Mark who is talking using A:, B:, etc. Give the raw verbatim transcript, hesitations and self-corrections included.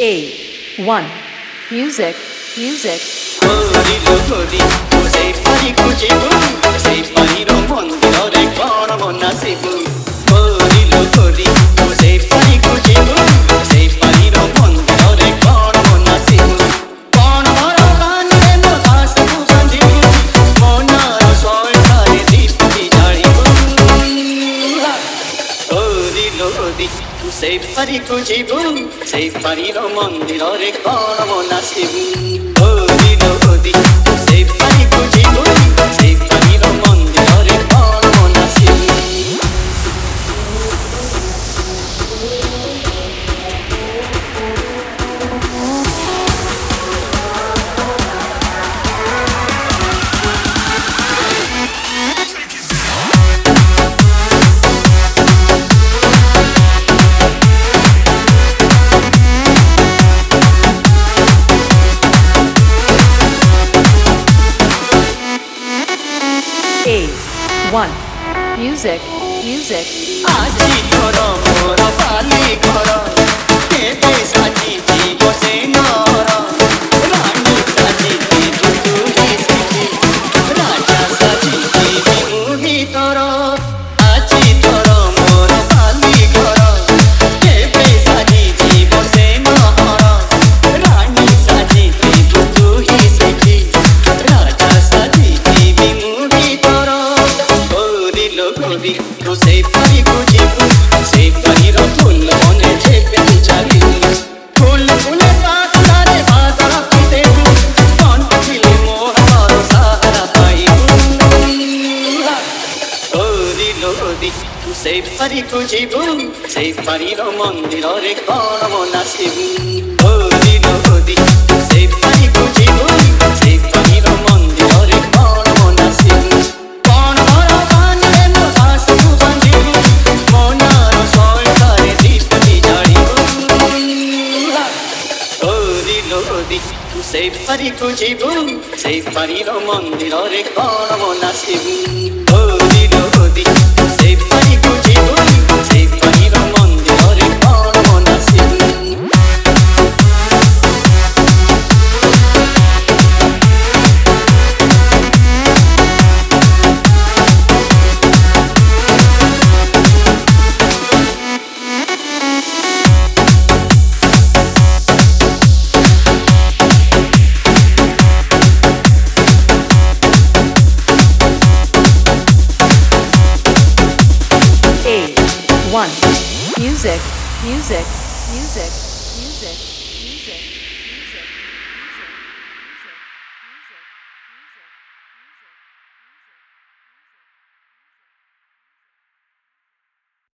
A: A one Music Music
B: Corrido corri, tu sei pari cucibu, sei pari no mondore kono mo nasibu. Corrido corri, tu sei pari cucibu, sei pari no mondore kono mo nasibu. Kono maro kane mo dasabu bandibu, monaro soltare dipti jalibu. Corrido corri, tu sei pari cucibu, sei pari no mondore kono mo nasibu. Sei pari cucibu, sei pari no mondore kono mo nasibu.
A: A one Music Music
B: Aji koro moro pali koro, tebe saji jibo se noro. Rani saji jibo turi siji, raja saji jibo muhi toro. Aji koro moro pali koro, tebe saji jibo se noro. Rani saji jibo turi siji, raja saji jibo muhi toro. Tu sei pari cucibu, sei pari ro full mone chepe chalibu. Full full paatare baadara pitebu, kon chili moharo sahara paibu. Odi lodi, tu sei pari cucibu, sei pari ro mondirore kono mo nasibu. Odi lodi, tu sei pari cucibu, sei pari ro mondirore kono mo nasibu. Tu sei pari cucibu, sei pari no mondore kono mo nasibu. Odi lodi, tu sei pari cucibu, sei pari no mondore kono mo nasibu.
A: One Music Music Music Music Music